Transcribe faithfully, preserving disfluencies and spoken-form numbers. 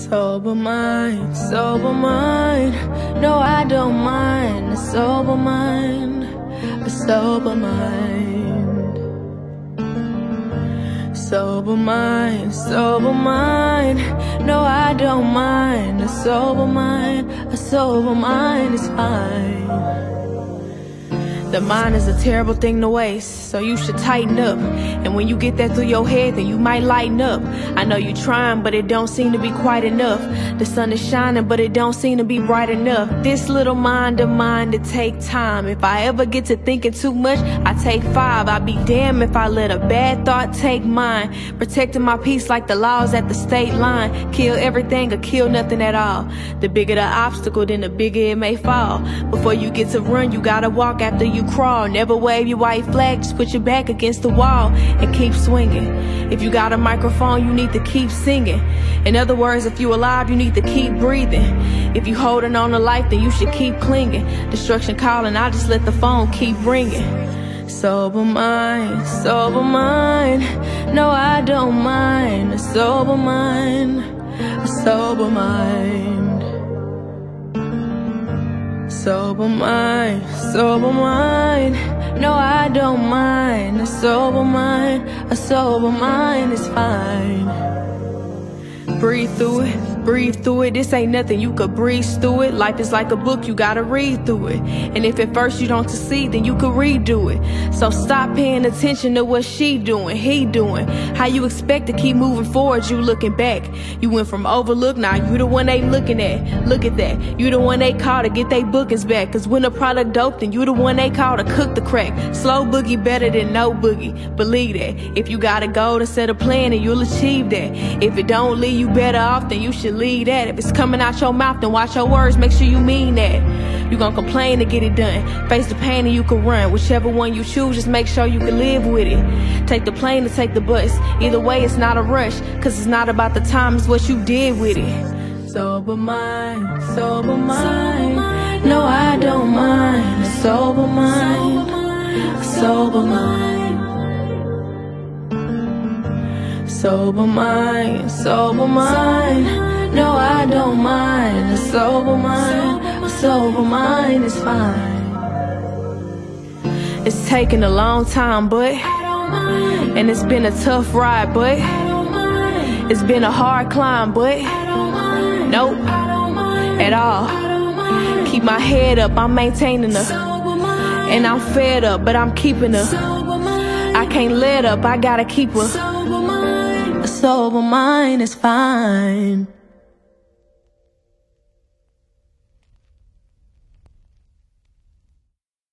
Sober mind, sober mind. No, I don't mind. A sober mind, a sober mind. Sober mind, sober mind. No, I don't mind. A sober mind, a sober mind is fine. The mind is a terrible thing to waste, so you should tighten up. And when you get that through your head, then you might lighten up. I know you're trying, but it don't seem to be quite enough. The sun is shining, but it don't seem to be bright enough. This little mind of mine to take time. If I ever get to thinking too much, I take five. I'd be damned if I let a bad thought take mine. Protecting my peace like the laws at the state line. Kill everything or kill nothing at all. The bigger the obstacle, then the bigger it may fall. Before you get to run, you gotta walk after you crawl. Never wave your white flag, just put your back against the wall and keep swinging. If you got a microphone, you need to keep singing. In other words, if you alive, you need to keep breathing. If you holding on to life, then you should keep clinging. Destruction calling, I just let the phone keep ringing. Sober mind, sober mind. No, I don't mind. A sober mind, a sober mind. Sober mind, sober mind. No, I don't mind. A sober mind, a sober mind is fine. Breathe through it, breathe through it. This ain't nothing, you could breeze through it. Life is like a book, you gotta read through it. And if at first you don't succeed, then you could redo it. So stop paying attention to what she doing, he doing. How you expect to keep moving forward, you looking back. You went from overlooked, now you the one they looking at. Look at that, you the one they call to get they bookings back. Cause when the product dope, then you the one they call to cook the crack. Slow boogie better than no boogie, believe that. If you got a goal to set a plan, then you'll achieve that. If it don't leave you better off, then you should leave that. If it's coming out your mouth, then watch your words, make sure you mean that. You gon' complain to get it done. Face the pain and you can run. Whichever one you choose, just make sure you can live with it. Take the plane to take the bus. Either way, it's not a rush. Cause it's not about the time, it's what you did with it. Sober mind, sober mind. No, I don't mind. A sober mind, a sober mind. Sober mind, sober mind. No, I don't mind. A sober mind, a sober mind is fine. It's taken a long time, but and it's been a tough ride, but it's been a hard climb, but nope, at all. Keep my head up, I'm maintaining her, and I'm fed up, but I'm keeping her. I can't let up, I gotta keep her. A sober mind is fine.